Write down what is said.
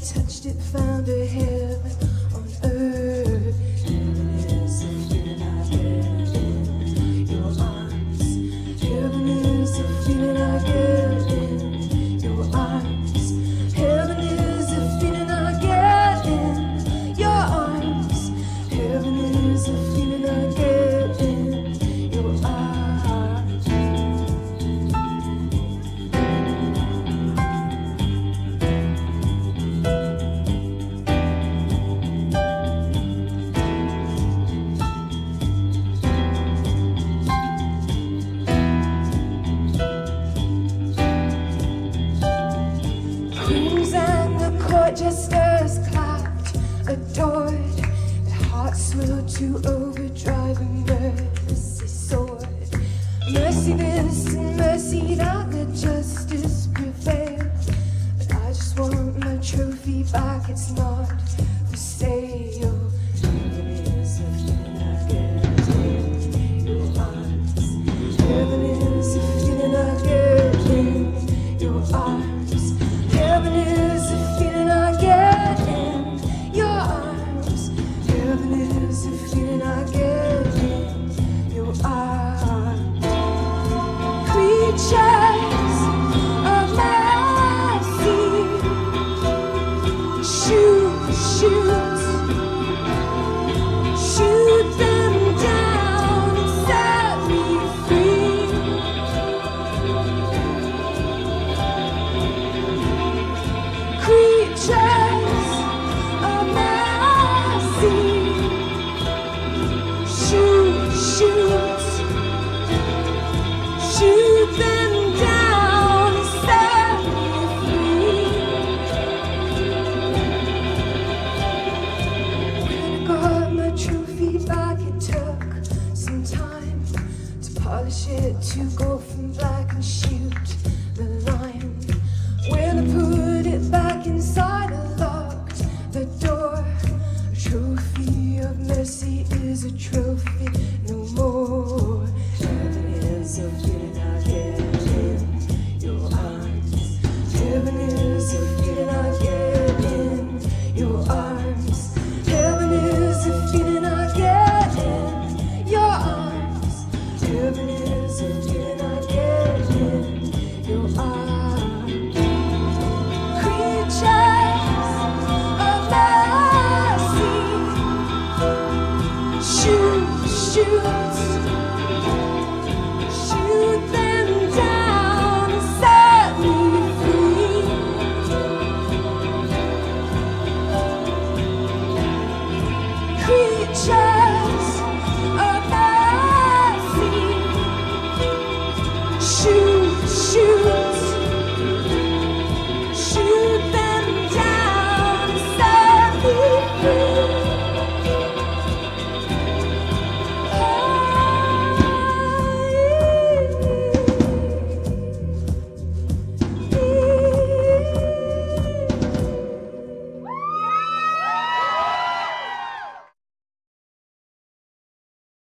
touched it, found a heaven on earth. Heaven is a feeling I get in your arms. Heaven is a feeling I get in your arms. Heaven is a feeling I get in your arms. Heaven is a feeling I get in your arms. Jesters clapped, adored, their hearts swelled to overdrive and mercy soared. Mercy this and mercy that, let justice prevail. But I just want my trophy back, it's not for sale. Heaven is a feeling I get in your arms. Heaven is a feeling I get in your arms. Heaven is a feeling I get in your arms. Heaven is a feeling I get in your arms. Creatures of mercy, shoot, shoot, shoot them down and set me free. Creatures of mercy, shoot, shoot, shoot them down and set me free. When I got my trophy back, it took some time to polish it, to go from black and sheep